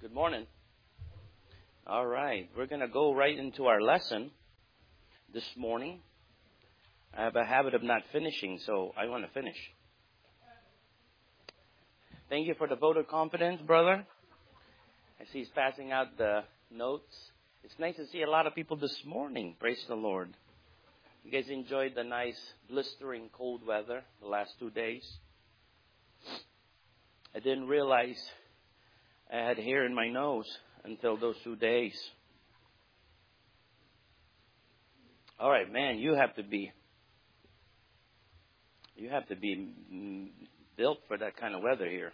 Good morning. All right, we're going to go right into our lesson this morning. I have a habit of not finishing, so I want to finish. Thank you for the vote of confidence, brother. I see he's passing out the notes. It's nice to see a lot of people this morning. Praise the Lord. You guys enjoyed the nice, blistering cold weather the last 2 days. I didn't realize I had hair in my nose until those 2 days. All right, man, you have to be built for that kind of weather here.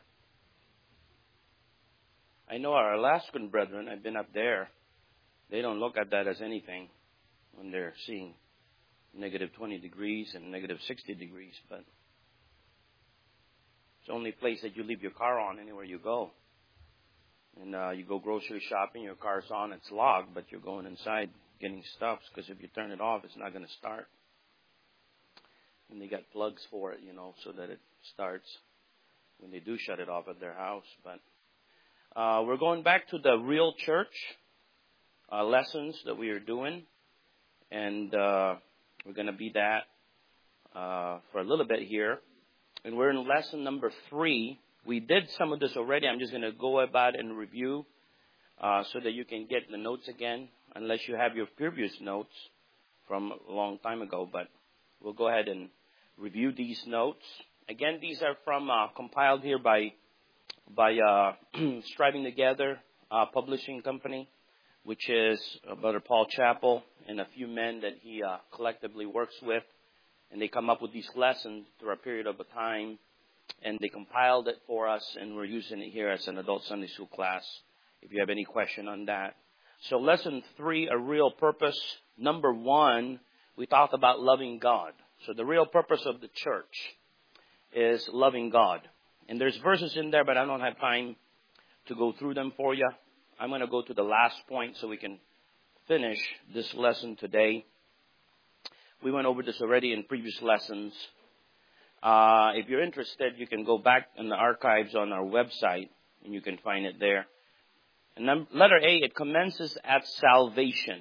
I know our Alaskan brethren, I've been up there, they don't look at that as anything when they're seeing negative 20 degrees and negative 60 degrees, but it's the only place that you leave your car on anywhere you go. And you go grocery shopping, your car's on, it's locked, but you're going inside getting stuff, because if you turn it off, it's not going to start. And they got plugs for it, so that it starts when they do shut it off at their house. But we're going back to the real church lessons that we are doing. And we're going to be that for a little bit here. And we're in lesson number 3. We did some of this already. I'm just going to go about and review so that you can get the notes again, unless you have your previous notes from a long time ago. But we'll go ahead and review these notes. Again, these are from compiled here by Striving Together Publishing Company, which is Brother Paul Chappell and a few men that he collectively works with. And they come up with these lessons through a period of a time. And they compiled it for us, and we're using it here as an adult Sunday school class, if you have any question on that. So lesson 3, a real purpose. Number 1, we talked about loving God. So the real purpose of the church is loving God. And there's verses in there, but I don't have time to go through them for you. I'm going to go to the last point so we can finish this lesson today. We went over this already in previous lessons. If you're interested, you can go back in the archives on our website, and you can find it there. And then letter A, it commences at salvation.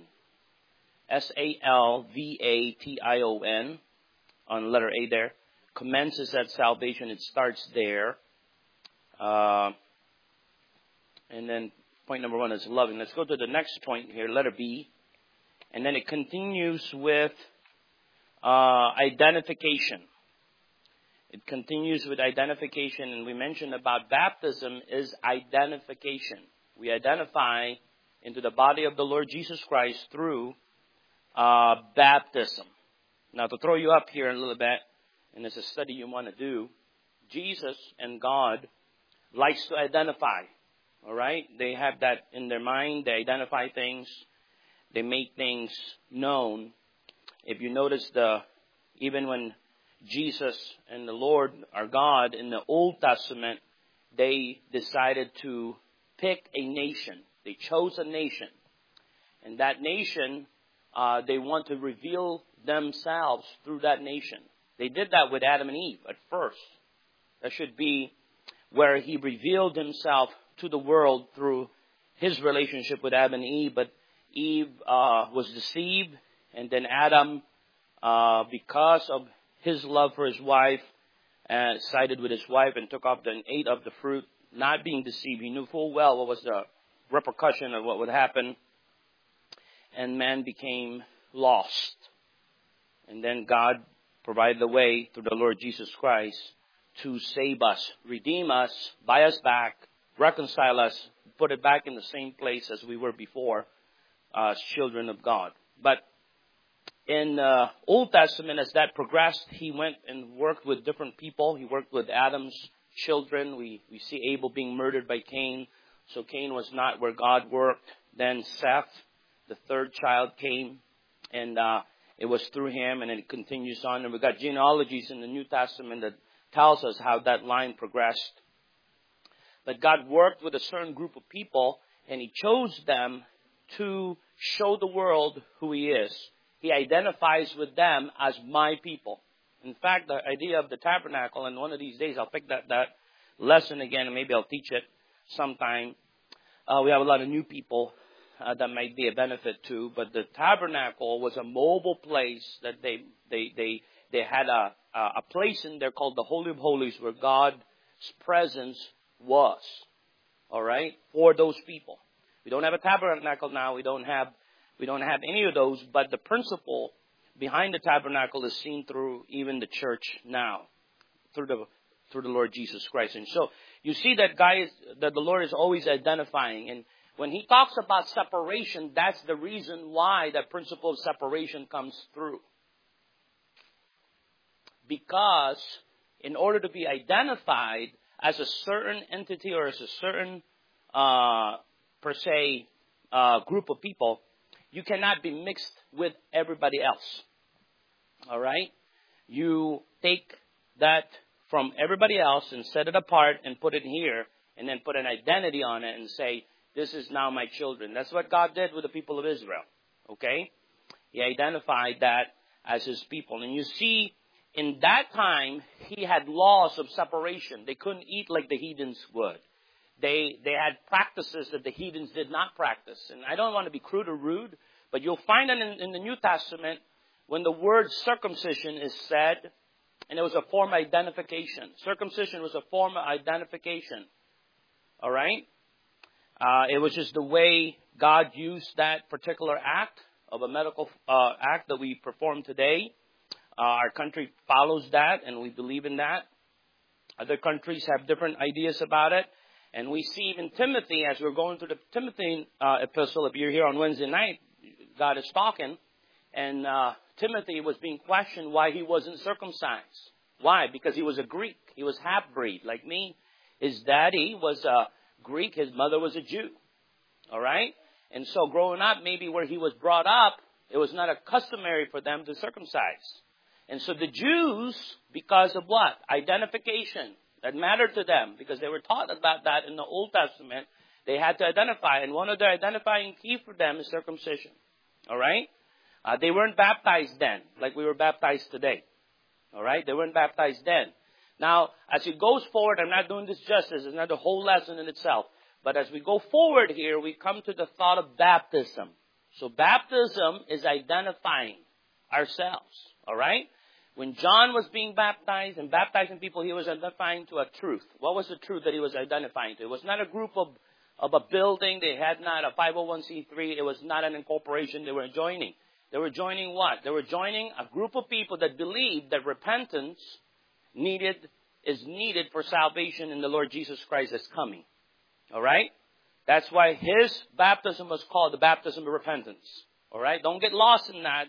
S-A-L-V-A-T-I-O-N on letter A there. Commences at salvation. It starts there. And then point number 1 is loving. Let's go to the next point here, letter B. And then it continues with identification. It continues with identification, and we mentioned about baptism is identification. We identify into the body of the Lord Jesus Christ through baptism. Now, to throw you up here a little bit, and it's a study you want to do, Jesus and God likes to identify, all right? They have that in their mind. They identify things. They make things known. If you notice, even when Jesus and the Lord, our God, in the Old Testament, they decided to pick a nation. They chose a nation. And that nation, they want to reveal themselves through that nation. They did that with Adam and Eve at first. That should be where he revealed himself to the world through his relationship with Adam and Eve. But Eve was deceived, and then Adam, because of his love for his wife, sided with his wife and took up and ate of the fruit, not being deceived. He knew full well what was the repercussion of what would happen. And man became lost. And then God provided the way through the Lord Jesus Christ to save us, redeem us, buy us back, reconcile us, put it back in the same place as we were before, as children of God. But in the Old Testament, as that progressed, he went and worked with different people. He worked with Adam's children. We see Abel being murdered by Cain. So Cain was not where God worked. Then Seth, the third child, came. And it was through him, and it continues on. And we've got genealogies in the New Testament that tells us how that line progressed. But God worked with a certain group of people, and he chose them to show the world who he is. He identifies with them as my people. In fact, the idea of the tabernacle, and one of these days I'll pick that lesson again, and maybe I'll teach it sometime. we have a lot of new people that might be a benefit to. But the tabernacle was a mobile place that they had a place in there called the Holy of Holies where God's presence was. All right, for those people. We don't have a tabernacle now. We don't have any of those. But the principle behind the tabernacle is seen through even the church now, through the Lord Jesus Christ. And so you see that the Lord is always identifying. And when He talks about separation, that's the reason why that principle of separation comes through. Because in order to be identified as a certain entity or as a certain, per se, group of people, you cannot be mixed with everybody else. All right? You take that from everybody else and set it apart and put it here and then put an identity on it and say, this is now my children. That's what God did with the people of Israel. Okay? He identified that as His people. And you see, in that time, He had laws of separation. They couldn't eat like the heathens would. They had practices that the heathens did not practice. And I don't want to be crude or rude, but you'll find that in the New Testament, when the word circumcision is said, and it was a form of identification. Circumcision was a form of identification. All right? It was just the way God used that particular act of a medical act that we perform today. Our country follows that, and we believe in that. Other countries have different ideas about it. And we see even Timothy, as we're going through the Timothy epistle, if you're here on Wednesday night, God is talking. And Timothy was being questioned why he wasn't circumcised. Why? Because he was a Greek. He was half-breed, like me. His daddy was a Greek. His mother was a Jew. All right? And so growing up, maybe where he was brought up, it was not a customary for them to circumcise. And so the Jews, because of what? Identification. That mattered to them because they were taught about that in the Old Testament. They had to identify. And one of their identifying key for them is circumcision. All right? They weren't baptized then like we were baptized today. All right? They weren't baptized then. Now, as it goes forward, I'm not doing this justice. It's not the whole lesson in itself. But as we go forward here, we come to the thought of baptism. So baptism is identifying ourselves. All right? When John was being baptized and baptizing people, he was identifying to a truth. What was the truth that he was identifying to? It was not a group of a building. They had not a 501c3. It was not an incorporation they were joining. They were joining what? They were joining a group of people that believed that repentance is needed for salvation in the Lord Jesus Christ that's coming. All right? That's why his baptism was called the baptism of repentance. All right? Don't get lost in that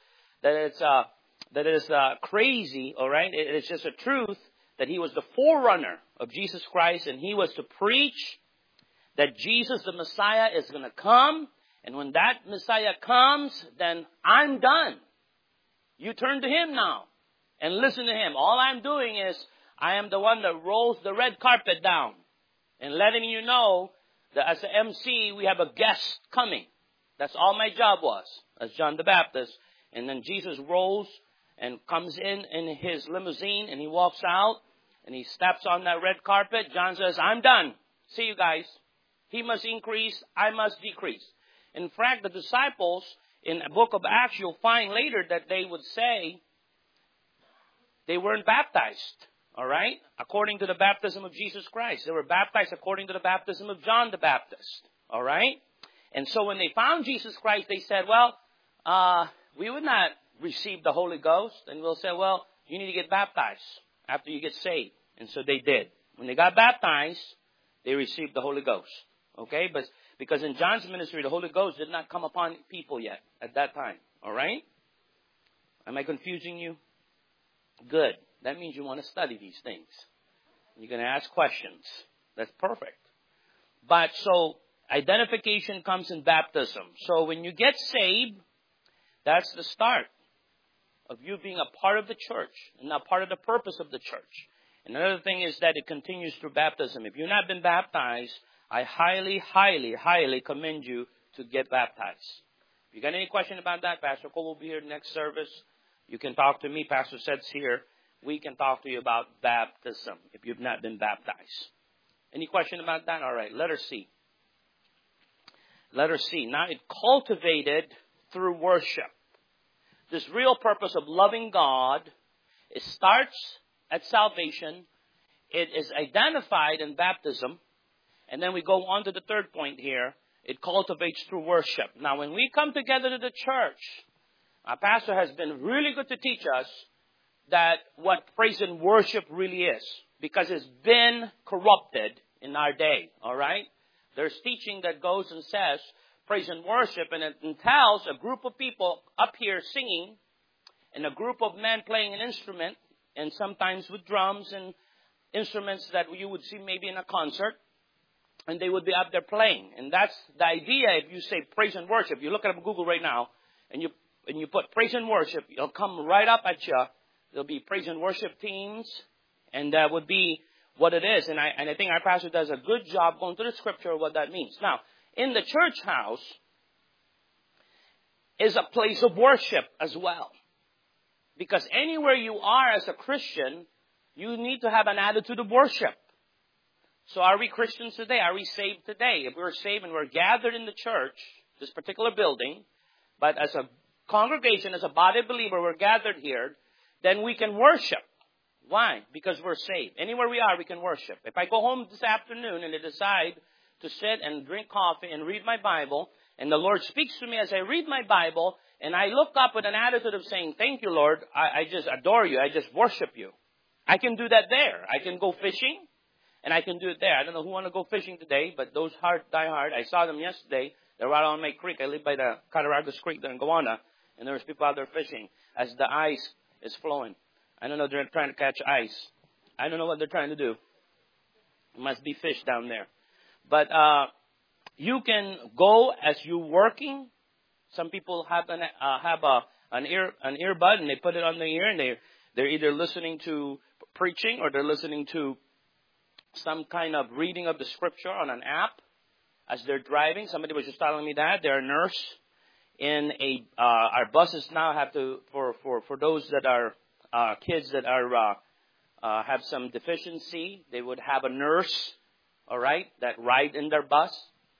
it's crazy, all right? It is just a truth that he was the forerunner of Jesus Christ, and he was to preach that Jesus, the Messiah, is going to come. And when that Messiah comes, then I'm done. You turn to Him now and listen to Him. All I'm doing is I am the one that rolls the red carpet down and letting you know that as an MC, we have a guest coming. That's all my job was as John the Baptist. And then Jesus rolls and comes in his limousine, and he walks out, and he steps on that red carpet. John says, I'm done. See you guys. He must increase, I must decrease. In fact, the disciples in the book of Acts, you'll find later that they would say they weren't baptized, all right, according to the baptism of Jesus Christ. They were baptized according to the baptism of John the Baptist, all right? And so when they found Jesus Christ, they said, well, we would not receive the Holy Ghost. And we'll say, well, you need to get baptized after you get saved. And so they did. When they got baptized, they received the Holy Ghost. Okay? But because in John's ministry, the Holy Ghost did not come upon people yet at that time. All right? Am I confusing you? Good. That means you want to study these things. You're going to ask questions. That's perfect. But so identification comes in baptism. So when you get saved, that's the start of you being a part of the church and not part of the purpose of the church. And another thing is that it continues through baptism. If you've not been baptized, I highly, highly, highly commend you to get baptized. If you got any question about that, Pastor Cole will be here next service. You can talk to me. Pastor Sed's here. We can talk to you about baptism if you've not been baptized. Any question about that? All right, letter C. Letter C. Now it cultivated through worship. This real purpose of loving God, it starts at salvation. It is identified in baptism. And then we go on to the third point here. It cultivates through worship. Now when we come together to the church, our pastor has been really good to teach us that what praise and worship really is. Because it's been corrupted in our day. Alright? There's teaching that goes and says praise and worship, and it entails a group of people up here singing, and a group of men playing an instrument, and sometimes with drums and instruments that you would see maybe in a concert, and they would be up there playing. And that's the idea. If you say praise and worship, you look at Google right now, and you put praise and worship, it'll come right up at you. There'll be praise and worship teams, and that would be what it is. And I think our pastor does a good job going through the scripture of what that means. Now, in the church house is a place of worship as well. Because anywhere you are as a Christian, you need to have an attitude of worship. So are we Christians today? Are we saved today? If we're saved and we're gathered in the church, this particular building, but as a congregation, as a body of believers, we're gathered here, then we can worship. Why? Because we're saved. Anywhere we are, we can worship. If I go home this afternoon and I decide to sit and drink coffee and read my Bible, and the Lord speaks to me as I read my Bible, and I look up with an attitude of saying, thank you, Lord, I just adore you, I just worship you. I can do that there. I can go fishing, and I can do it there. I don't know who want to go fishing today, but those die hard, I saw them yesterday. They're right on my creek. I live by the Cattaraugus Creek there in Gowanus, and there's people out there fishing as the ice is flowing. I don't know, they're trying to catch ice. I don't know what they're trying to do. It must be fish down there. But you can go as you're working. Some people have an earbud and they put it on their ear, and they're either listening to preaching or they're listening to some kind of reading of the scripture on an app as they're driving. Somebody was just telling me that they're a nurse in our buses now have to for those that are kids that are have some deficiency, they would have a nurse. All right, that ride in their bus.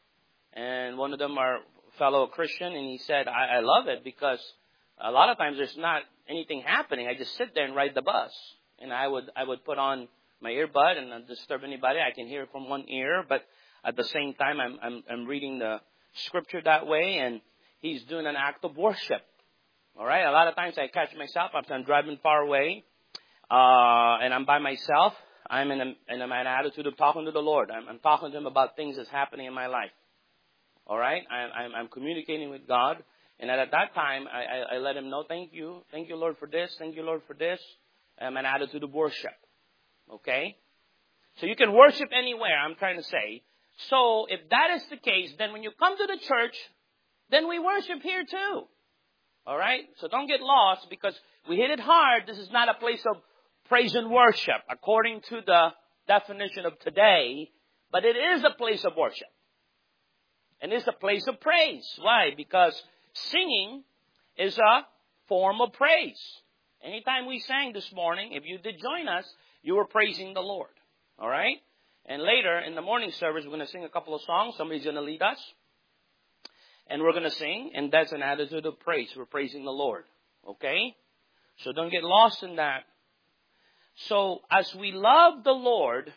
And one of them are fellow Christian, and he said, I love it because a lot of times there's not anything happening. I just sit there and ride the bus. And I would put on my earbud and not disturb anybody. I can hear from one ear, but at the same time I'm reading the scripture that way, and he's doing an act of worship. All right, a lot of times I catch myself after I'm driving far away, and I'm by myself. I'm in an attitude of talking to the Lord. I'm talking to Him about things that's happening in my life. All right? I'm communicating with God. And at that time, I let Him know, thank you. Thank you, Lord, for this. Thank you, Lord, for this. An attitude of worship. Okay? So you can worship anywhere, I'm trying to say. So if that is the case, then when you come to the church, then we worship here too. All right? So don't get lost because we hit it hard. This is not a place of praise and worship according to the definition of today, but it is a place of worship. And it's a place of praise. Why? Because singing is a form of praise. Anytime we sang this morning, if you did join us, you were praising the Lord. All right? And later in the morning service, we're going to sing a couple of songs. Somebody's going to lead us. And we're going to sing, and that's an attitude of praise. We're praising the Lord. Okay? So don't get lost in that. So as we love the Lord,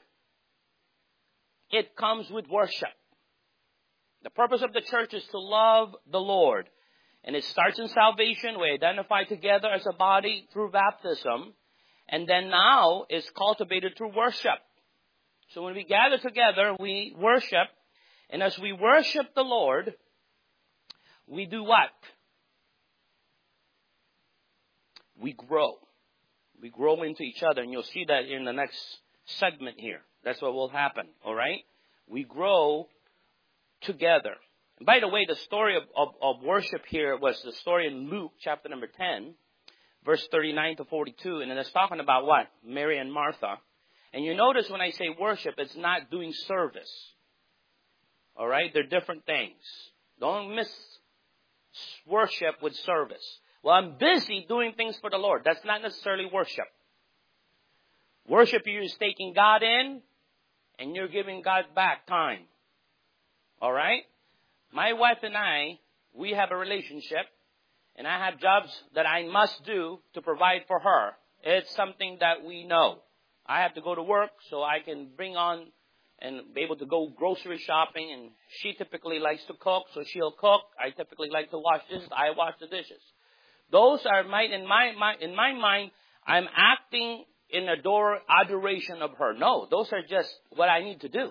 it comes with worship. The purpose of the church is to love the Lord. And it starts in salvation. We identify together as a body through baptism. And then now it's cultivated through worship. So when we gather together, we worship. And as we worship the Lord, we do what? We grow. We grow into each other. And you'll see that in the next segment here. That's what will happen. All right? We grow together. And by the way, the story of worship here was the story in Luke chapter number 10, verse 39 to 42. And it's talking about what? Mary and Martha. And you notice when I say worship, it's not doing service. All right? They're different things. Don't miss worship with service. Well, I'm busy doing things for the Lord. That's not necessarily worship. Worship you is taking God in and you're giving God back time. All right? my wife and I, we have a relationship, and I have jobs that I must do to provide for her. It's something that we know. I have to go to work so I can bring on and be able to go grocery shopping, and she typically likes to cook, so she'll cook. I typically like to wash dishes. I wash the dishes. Those are in my mind, I'm acting in adoration of her. No, those are just what I need to do.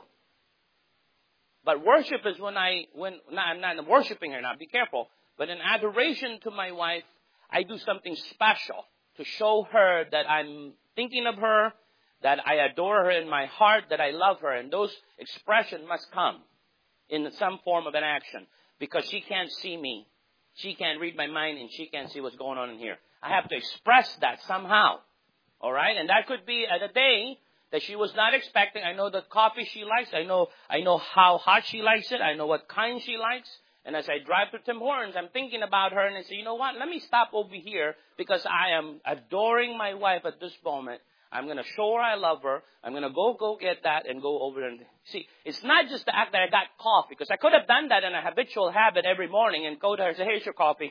But worship is I'm not worshiping her now, be careful. But in adoration to my wife, I do something special to show her that I'm thinking of her, that I adore her in my heart, that I love her. And those expressions must come in some form of an action, because she can't see me. She can't read my mind, and she can't see what's going on in here. I have to express that somehow. All right? And that could be at a day that she was not expecting. I know the coffee she likes. I know how hot she likes it. I know what kind she likes. And as I drive to Tim Hortons, I'm thinking about her, and I say, you know what? Let me stop over here, because I am adoring my wife at this moment. I'm going to show her I love her. I'm going to go get that and go over and see. It's not just the act that I got coffee, because I could have done that in a habitual habit every morning and go to her and say, here's your coffee.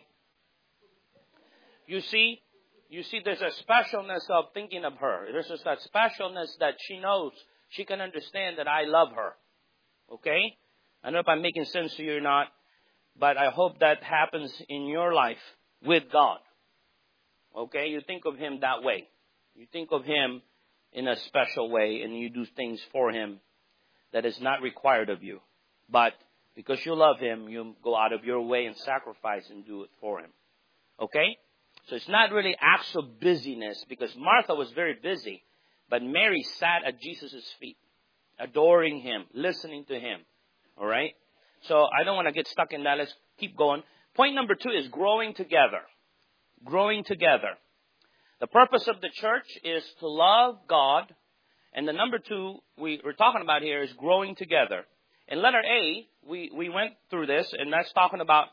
You see, there's a specialness of thinking of her. There's just that specialness that she knows. She can understand that I love her. Okay? I don't know if I'm making sense to you or not, but I hope that happens in your life with God. Okay? You think of Him that way. You think of Him in a special way, and you do things for Him that is not required of you. But because you love Him, you go out of your way and sacrifice and do it for Him. Okay? So it's not really acts of busyness, because Martha was very busy, but Mary sat at Jesus' feet, adoring Him, listening to Him. All right? So I don't want to get stuck in that. Let's keep going. Point number 2 is growing together. Growing together. The purpose of the church is to love God. And the number 2 we're talking about here is growing together. In letter A, we went through this, and that's talking about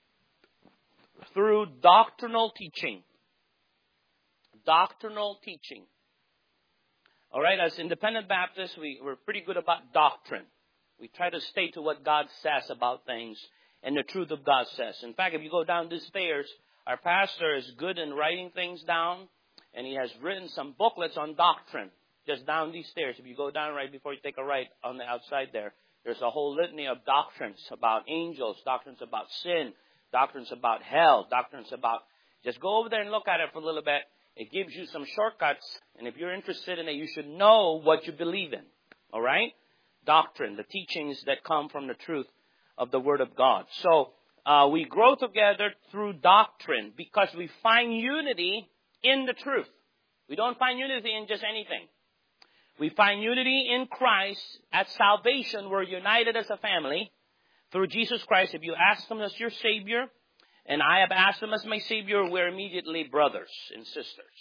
through doctrinal teaching. Doctrinal teaching. All right, as independent Baptists, we're pretty good about doctrine. We try to stay to what God says about things and the truth of God says. In fact, if you go down these stairs, our pastor is good in writing things down, and he has written some booklets on doctrine just down these stairs. If you go down right before you take a right on the outside there's a whole litany of doctrines about angels, doctrines about sin, doctrines about hell, doctrines about... Just go over there and look at it for a little bit. It gives you some shortcuts, and if you're interested in it, you should know what you believe in. All right? Doctrine, the teachings that come from the truth of the Word of God. So, we grow together through doctrine because we find unity in the truth. We don't find unity in just anything. We find unity in Christ. At salvation, we're united as a family through Jesus Christ. If you ask Him as your Savior, and I have asked Him as my Savior, we're immediately brothers and sisters.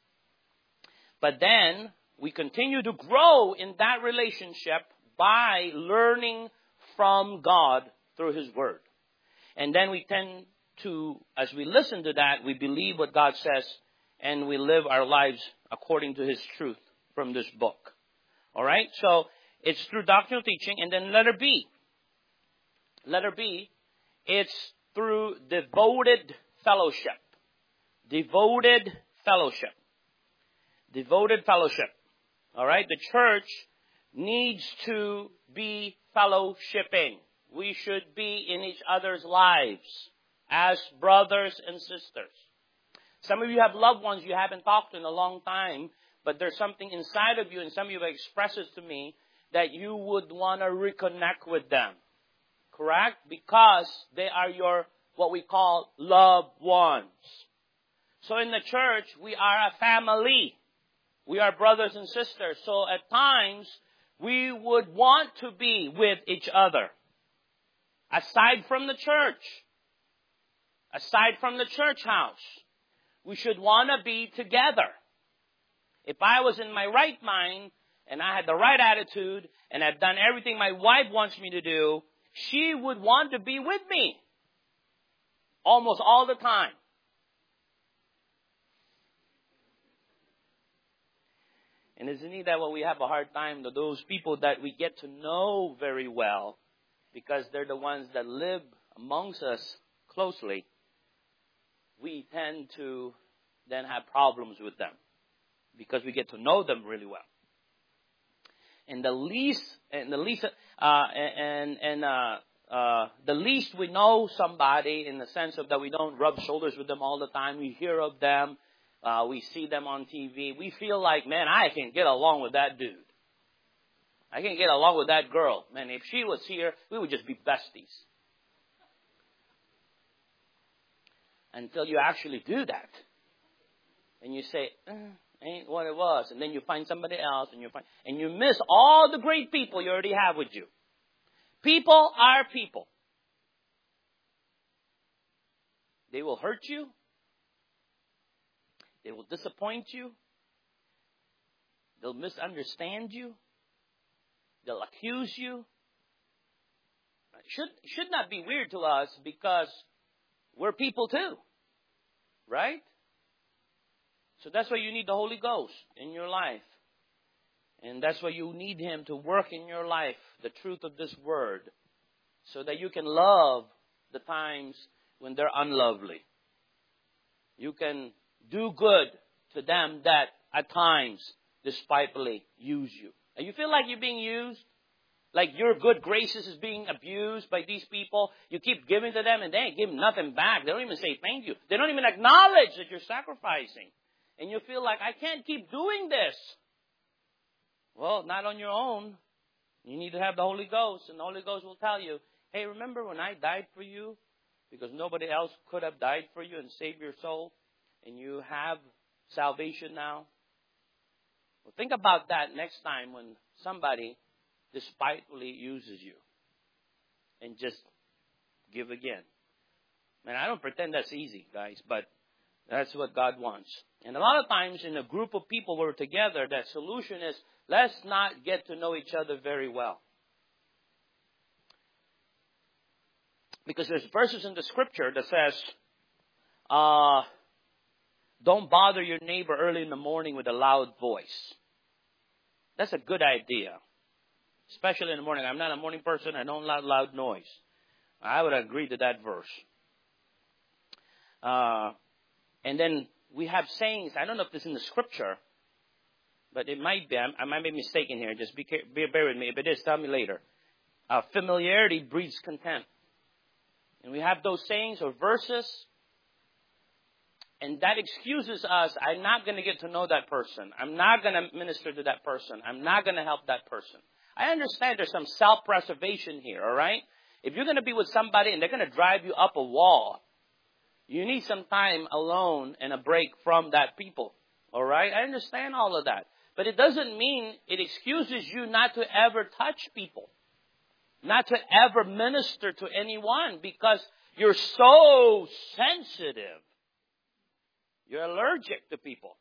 But then, we continue to grow in that relationship by learning from God through His Word. And then we tend to, as we listen to that, we believe what God says, and we live our lives according to His truth from this book. All right? So, it's through doctrinal teaching. And then letter B. Letter B, it's through devoted fellowship. Devoted fellowship. Devoted fellowship. All right? The church needs to be fellowshipping. We should be in each other's lives as brothers and sisters. Some of you have loved ones you haven't talked to in a long time, but there's something inside of you, and some of you have expressed it to me, that you would want to reconnect with them. Correct? Because they are your, what we call, loved ones. So in the church, we are a family. We are brothers and sisters. So at times, we would want to be with each other. Aside from the church. Aside from the church house. We should want to be together. If I was in my right mind, and I had the right attitude, and I've done everything my wife wants me to do, she would want to be with me. Almost all the time. And isn't it that when we have a hard time, those people that we get to know very well, because they're the ones that live amongst us closely, we tend to then have problems with them because we get to know them really well. And the least we know somebody in the sense of that we don't rub shoulders with them all the time. We hear of them. We see them on TV. We feel like, man, I can get along with that dude. I can get along with that girl. Man, if she was here, we would just be besties. Until you actually do that. And you say, ain't what it was. And then you find somebody else and you miss all the great people you already have with you. People are people. They will hurt you. They will disappoint you. They'll misunderstand you. They'll accuse you. Should not be weird to us because we're people too. Right? So that's why you need the Holy Ghost in your life. And that's why you need Him to work in your life, the truth of this Word, so that you can love the times when they're unlovely. You can do good to them that at times despitefully use you. And you feel like you're being used? Like your good graces is being abused by these people? You keep giving to them and they ain't giving nothing back. They don't even say thank you. They don't even acknowledge that you're sacrificing. And you feel like, I can't keep doing this. Well, not on your own. You need to have the Holy Ghost. And the Holy Ghost will tell you, hey, remember when I died for you? Because nobody else could have died for you and saved your soul. And you have salvation now. Well, think about that next time when somebody despitefully uses you. And just give again. Man, I don't pretend that's easy, guys. But that's what God wants. And a lot of times in a group of people who are together, that solution is, let's not get to know each other very well. Because there's verses in the scripture that says, don't bother your neighbor early in the morning with a loud voice. That's a good idea. Especially in the morning. I'm not a morning person. I don't like loud noise. I would agree to that verse. And then we have sayings. I don't know if this is in the scripture, but it might be. I might be mistaken here. Just bear with me. If it is, tell me later. Familiarity breeds contempt. And we have those sayings or verses. And that excuses us. I'm not going to get to know that person. I'm not going to minister to that person. I'm not going to help that person. I understand there's some self-preservation here, all right? If you're going to be with somebody and they're going to drive you up a wall, you need some time alone and a break from that people, all right? I understand all of that. But it doesn't mean it excuses you not to ever touch people, not to ever minister to anyone because you're so sensitive. You're allergic to people.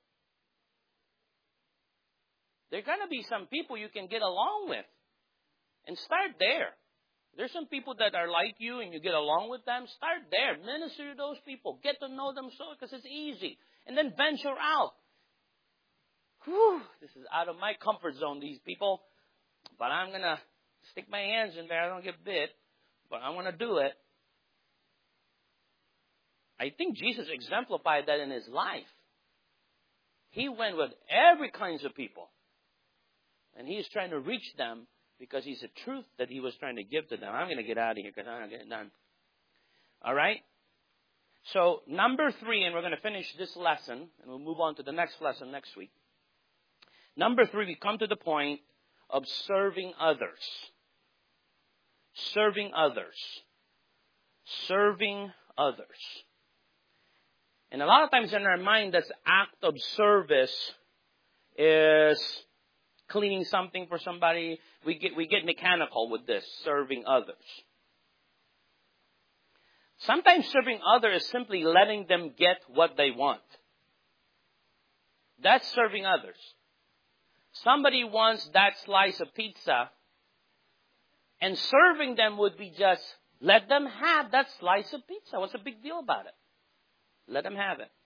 There are going to be some people you can get along with. And start there. There's some people that are like you and you get along with them. Start there. Minister to those people. Get to know them so because it's easy. And then venture out. Whew, this is out of my comfort zone, these people. But I'm going to stick my hands in there. I don't get bit. But I'm going to do it. I think Jesus exemplified that in His life. He went with every kinds of people. And He's trying to reach them because He's the truth that He was trying to give to them. I'm going to get out of here because I'm not getting done. All right? So, number 3, and we're going to finish this lesson, and we'll move on to the next lesson next week. Number 3, we come to the point of serving others. Serving others. Serving others. And a lot of times in our mind, this act of service is cleaning something for somebody. We get mechanical with this, serving others. Sometimes serving others is simply letting them get what they want. That's serving others. Somebody wants that slice of pizza, and serving them would be just let them have that slice of pizza. What's the big deal about it? Let them have it.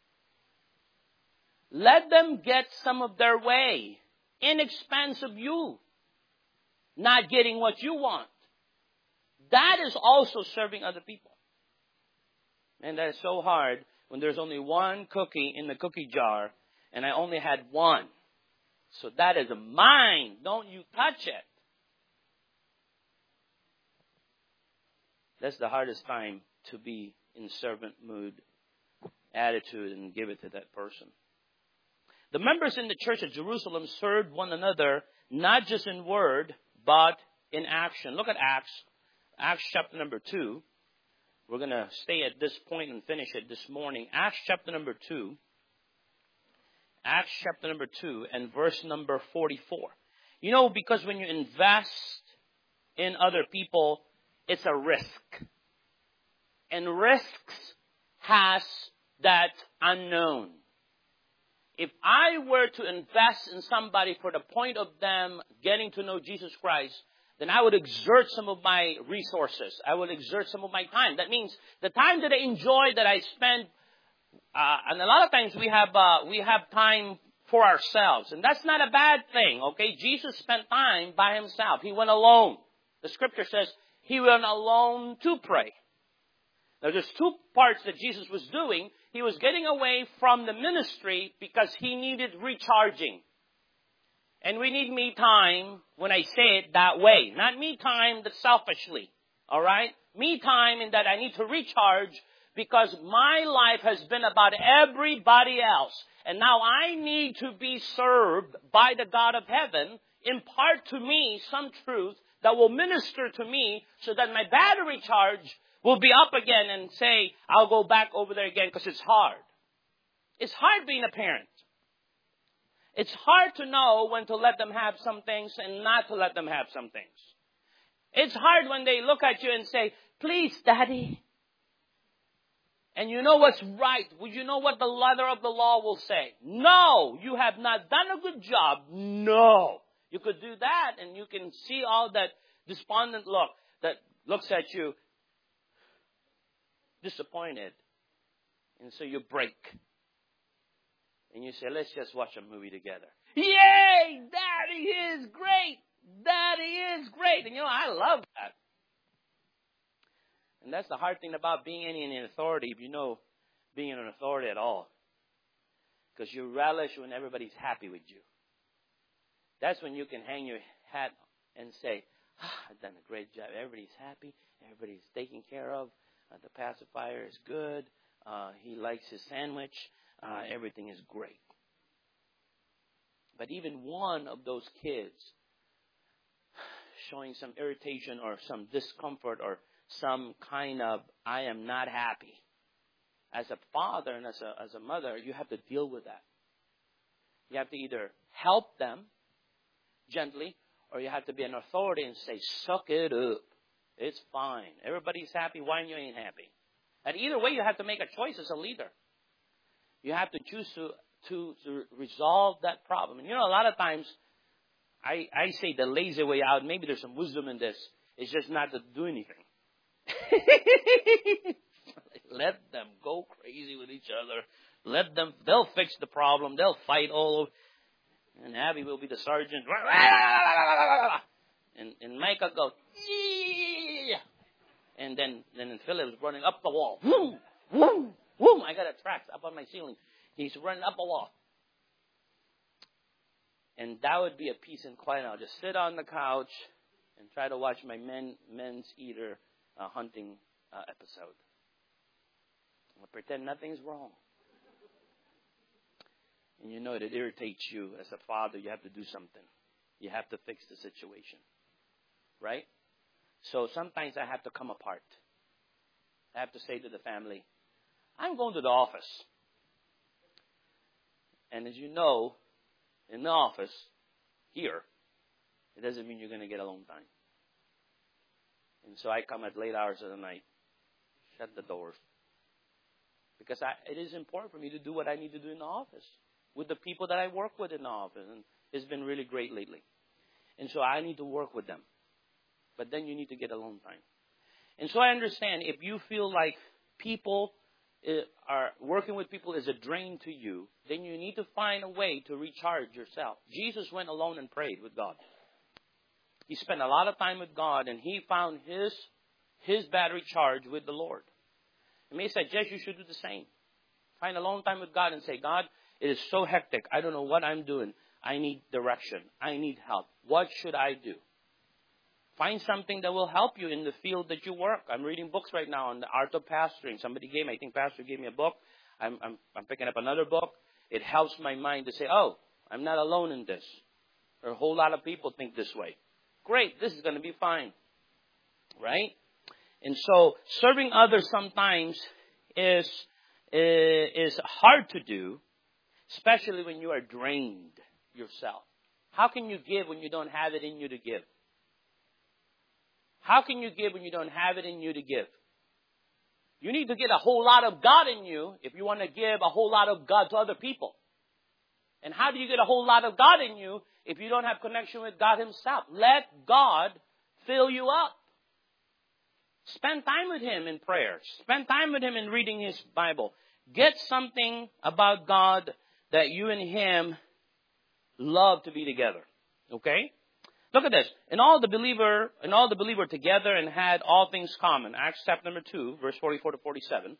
Let them get some of their way in expense of you not getting what you want. that is also serving other people. And that is so hard when there's only one cookie in the cookie jar and I only had one. So that is mine. Don't you touch it. That's the hardest time to be in servant mood, attitude, and give it to that person. The members in the church at Jerusalem served one another, not just in word, but in action. Look at Acts. Acts chapter number 2. We're going to stay at this point and finish it this morning. Acts chapter number 2. Acts chapter number 2 and verse number 44. You know, because when you invest in other people, it's a risk. And risks has that unknown. If I were to invest in somebody for the point of them getting to know Jesus Christ, then I would exert some of my resources. I would exert some of my time. That means the time that I enjoy, that I spend, and a lot of times we have time for ourselves. And that's not a bad thing, okay? Jesus spent time by himself. He went alone. The scripture says he went alone to pray. Now there's two parts that Jesus was doing. He was getting away from the ministry because he needed recharging. And we need me time when I say it that way. Not me time that selfishly. Alright? Me time in that I need to recharge because my life has been about everybody else. And now I need to be served by the God of heaven. Impart to me some truth that will minister to me so that my battery charge will be up again and say, I'll go back over there again because it's hard. It's hard being a parent. It's hard to know when to let them have some things and not to let them have some things. It's hard when they look at you and say, please, Daddy. And you know what's right. Well, you know what the letter of the law will say. No, you have not done a good job. No. You could do that and you can see all that despondent look that looks at you disappointed. And so you break. And you say, let's just watch a movie together. Yay! Daddy is great! Daddy is great! And you know, I love that. And that's the hard thing about being in authority, if you know being an authority at all. Because you relish when everybody's happy with you. That's when you can hang your hat and say, I've done a great job. Everybody's happy. Everybody's taken care of. The pacifier is good. He likes his sandwich. Everything is great. But even one of those kids showing some irritation or some discomfort or some kind of, I am not happy. As a father and as a mother, you have to deal with that. You have to either help them gently, or you have to be an authority and say, suck it up. It's fine. Everybody's happy. Why you ain't happy? And either way, you have to make a choice as a leader. You have to choose to resolve that problem. And you know, a lot of times, I say the lazy way out, maybe there's some wisdom in this, is just not to do anything. Let them go crazy with each other. They'll fix the problem. They'll fight all over. And Abby will be the sergeant. And Micah goes, yeah. And then Philip's running up the wall. Whoom, whoom, whoom. I got a track up on my ceiling. He's running up a wall. And that would be a peace and quiet. I'll just sit on the couch and try to watch my men's eater hunting episode. I'll pretend nothing's wrong. And you know it irritates you as a father. You have to do something. You have to fix the situation. Right? So sometimes I have to come apart. I have to say to the family, I'm going to the office. And as you know, in the office, here, it doesn't mean you're going to get alone time. And so I come at late hours of the night, shut the doors. Because it is important for me to do what I need to do in the office with the people that I work with in the office. And it's been really great lately. And so I need to work with them. But then you need to get alone time. And so I understand if you feel like people are working with people is a drain to you, then you need to find a way to recharge yourself. Jesus went alone and prayed with God. He spent a lot of time with God, and he found his his battery charged with the Lord. It may suggest you should do the same. Find alone time with God and say, God, it is so hectic. I don't know what I'm doing. I need direction. I need help. What should I do? Find something that will help you in the field that you work. I'm reading books right now on the art of pastoring. I think Pastor gave me a book. I'm picking up another book. It helps my mind to say, oh, I'm not alone in this. There are a whole lot of people think this way. Great, this is going to be fine. Right? And so serving others sometimes is hard to do, especially when you are drained yourself. How can you give when you don't have it in you to give? How can you give when you don't have it in you to give? You need to get a whole lot of God in you if you want to give a whole lot of God to other people. And how do you get a whole lot of God in you if you don't have connection with God himself? Let God fill you up. Spend time with him in prayer. Spend time with him in reading his Bible. Get something about God that you and him love to be together. Okay? Look at this. And all the believer together and had all things common. Acts chapter number 2, verse 44 to 47.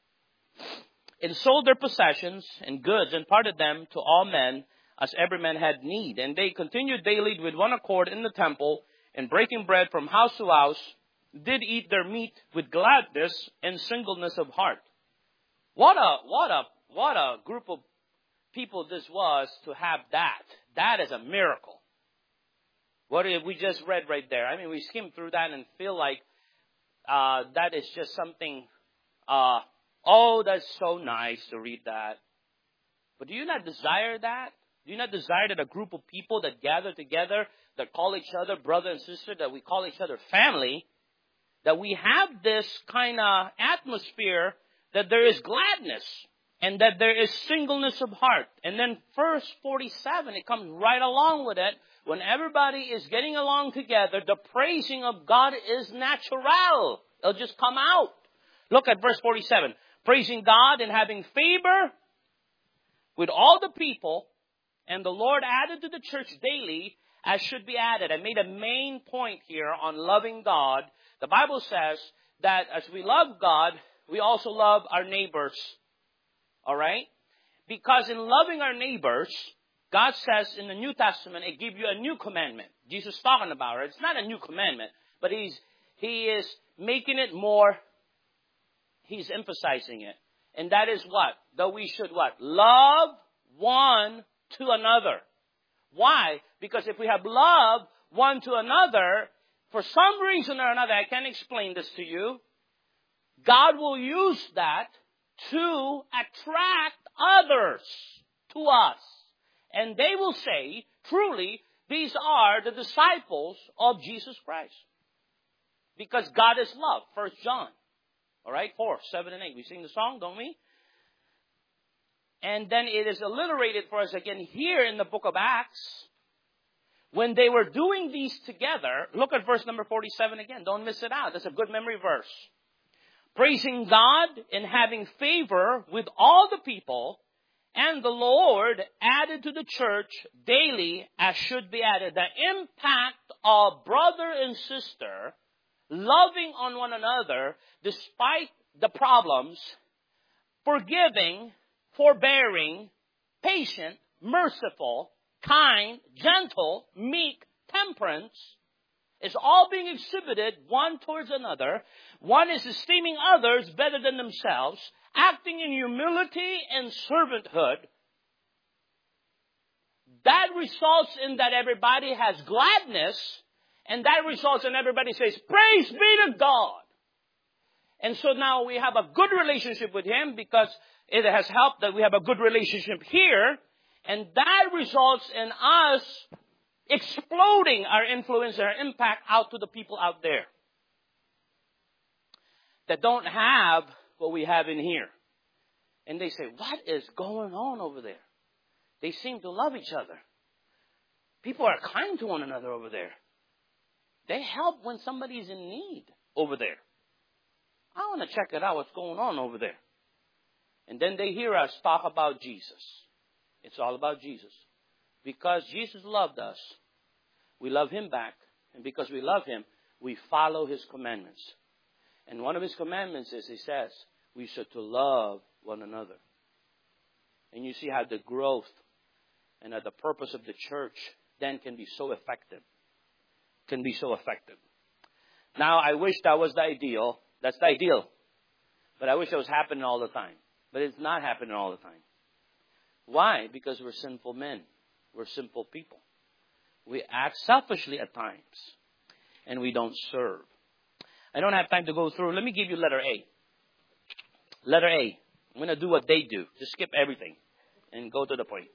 And sold their possessions and goods and parted them to all men as every man had need. And they continued daily with one accord in the temple and breaking bread from house to house, did eat their meat with gladness and singleness of heart. What a group of people this was to have that. That is a miracle. What we just read right there. I mean, we skimmed through that and feel like that is just something, that's so nice to read that. But do you not desire that? Do you not desire that a group of people that gather together, that call each other brother and sister, that we call each other family, that we have this kind of atmosphere that there is gladness and that there is singleness of heart. And then verse 47, it comes right along with it. When everybody is getting along together, the praising of God is natural. It'll just come out. Look at verse 47. Praising God and having favor with all the people, and the Lord added to the church daily as should be added. I made a main point here on loving God. The Bible says that as we love God, we also love our neighbors. All right? Because in loving our neighbors, God says in the New Testament, it gives you a new commandment. Jesus is talking about it. It's not a new commandment, but He is making it more, He's emphasizing it. And that is what? That we should what? Love one to another. Why? Because if we have love one to another, for some reason or another, I can't explain this to you, God will use that to attract others to us. And they will say, truly, these are the disciples of Jesus Christ. Because God is love. 1 John. All right, 4, 7, and 8. We sing the song, don't we? And then it is alliterated for us again here in the book of Acts. When they were doing these together, look at verse number 47 again. Don't miss it out. That's a good memory verse. Praising God and having favor with all the people, and the Lord added to the church daily as should be added. The impact of brother and sister loving on one another despite the problems, forgiving, forbearing, patient, merciful, kind, gentle, meek, temperance, is all being exhibited one towards another. One is esteeming others better than themselves, acting in humility and servanthood. That results in that everybody has gladness, and that results in everybody says, praise be to God. And so now we have a good relationship with Him because it has helped that we have a good relationship here. And that results in us exploding our influence and our impact out to the people out there that don't have what we have in here. And they say, what is going on over there? They seem to love each other. People are kind to one another over there. They help when somebody's in need over there. I want to check it out, what's going on over there. And then they hear us talk about Jesus. It's all about Jesus. Because Jesus loved us, we love Him back. And because we love Him, we follow His commandments. And one of His commandments is, He says, we should to love one another. And you see how the growth and the purpose of the church then can be so effective. Can be so effective. Now, I wish that was the ideal. That's the ideal. But I wish it was happening all the time. But it's not happening all the time. Why? Because we're sinful men. We're sinful people. We act selfishly at times. And we don't serve. I don't have time to go through. Let me give you letter A. Letter A. I'm going to do what they do. Just skip everything. And go to the point.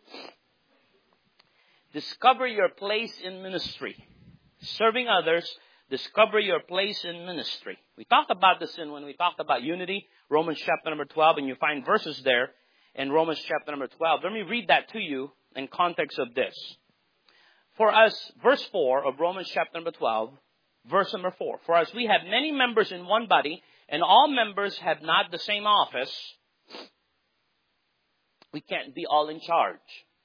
Discover your place in ministry. Serving others. Discover your place in ministry. We talked about this when we talked about unity. Romans chapter number 12. And you find verses there in Romans chapter number 12. Let me read that to you in context of this. For us, verse 4 of Romans chapter number 12. Verse number 4. For as we have many members in one body, and all members have not the same office, we can't be all in charge.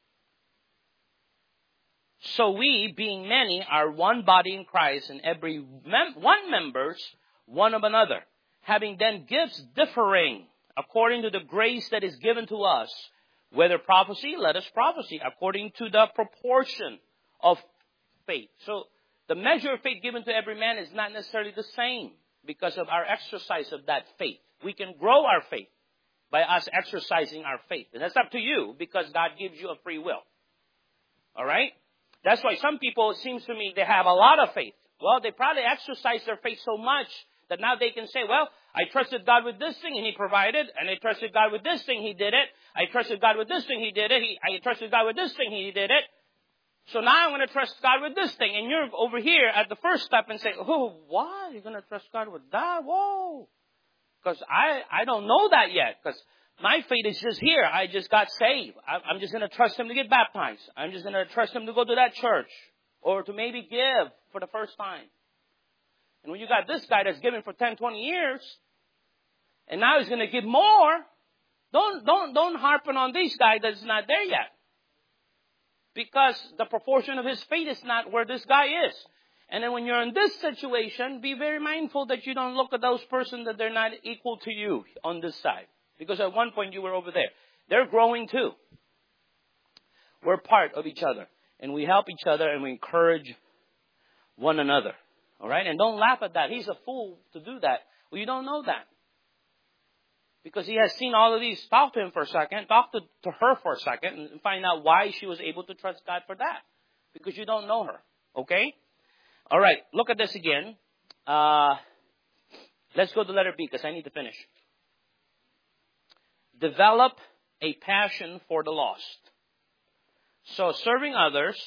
So we, being many, are one body in Christ, and every one members one of another. Having then gifts differing according to the grace that is given to us. Whether prophecy, let us prophesy according to the proportion of faith. So the measure of faith given to every man is not necessarily the same because of our exercise of that faith. We can grow our faith by us exercising our faith. And that's up to you because God gives you a free will. All right? That's why some people, it seems to me, they have a lot of faith. Well, they probably exercise their faith so much that now they can say, well, I trusted God with this thing and He provided. And I trusted God with this thing, He did it. I trusted God with this thing, He did it. I trusted God with this thing, He did it. So now I'm going to trust God with this thing. And you're over here at the first step and say, oh, what? You're going to trust God with that? Whoa. Because I don't know that yet. Because my faith is just here. I just got saved. I'm just going to trust Him to get baptized. I'm just going to trust Him to go to that church. Or to maybe give for the first time. And when you got this guy that's given for 10, 20 years. And now he's going to give more. Don't harp on this guy that's not there yet. Because the proportion of his faith is not where this guy is. And then when you're in this situation, be very mindful that you don't look at those persons that they're not equal to you on this side. Because at one point you were over there. They're growing too. We're part of each other. And we help each other and we encourage one another. All right? And don't laugh at that. He's a fool to do that. Well, you don't know that. Because he has seen all of these. Talk to him for a second. Talk to her for a second and find out why she was able to trust God for that. Because you don't know her. Okay? All right. Look at this again. Let's go to letter B because I need to finish. Develop a passion for the lost. So serving others,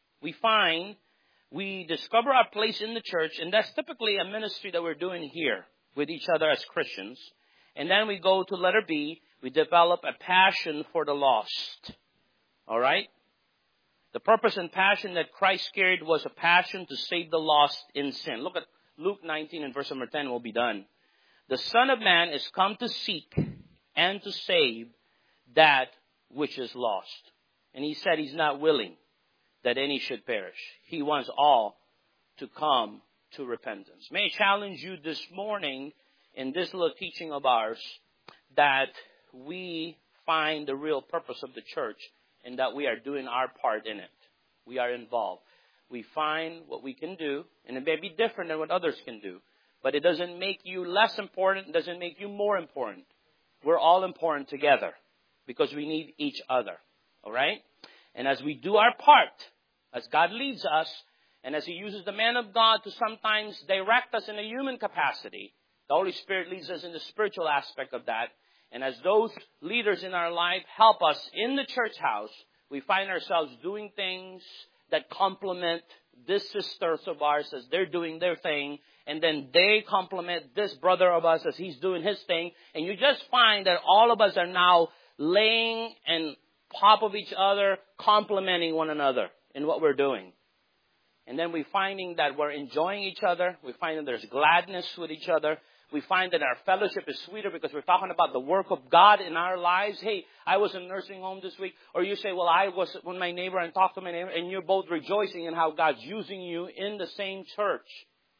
we discover our place in the church. And that's typically a ministry that we're doing here with each other as Christians. And then we go to letter B. We develop a passion for the lost. All right? The purpose and passion that Christ carried was a passion to save the lost in sin. Look at Luke 19 and verse number 10. We'll be done. The Son of Man is come to seek and to save that which is lost. And He said He's not willing that any should perish. He wants all to come to repentance. May I challenge you this morning in this little teaching of ours that we find the real purpose of the church and that we are doing our part in it. We are involved. We find what we can do, and it may be different than what others can do, but it doesn't make you less important. It doesn't make you more important. We're all important together because we need each other. All right? And as we do our part, as God leads us, and as He uses the man of God to sometimes direct us in a human capacity, the Holy Spirit leads us in the spiritual aspect of that. And as those leaders in our life help us in the church house, we find ourselves doing things that complement this sisters of ours as they're doing their thing. And then they complement this brother of us as he's doing his thing. And you just find that all of us are now laying on top of each other, complementing one another in what we're doing. And then we're finding that we're enjoying each other. We find that there's gladness with each other. We find that our fellowship is sweeter because we're talking about the work of God in our lives. Hey, I was in a nursing home this week. Or you say, well, I was with my neighbor and talked to my neighbor. And you're both rejoicing in how God's using you in the same church.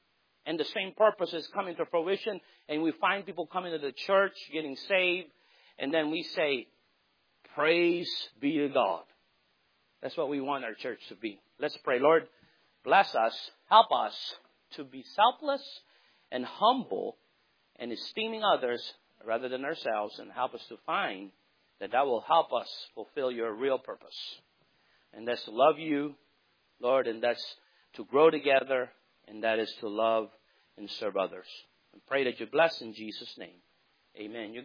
and the same purpose is coming to fruition, and we find people coming to the church, getting saved, and then we say, praise be to God. That's what we want our church to be. Let's pray. Lord, bless us. Help us to be selfless and humble and esteeming others rather than ourselves, and help us to find that will help us fulfill your real purpose. And that's to love you, Lord, and that's to grow together, and that is to love and serve others. And pray that you bless in Jesus' name. Amen.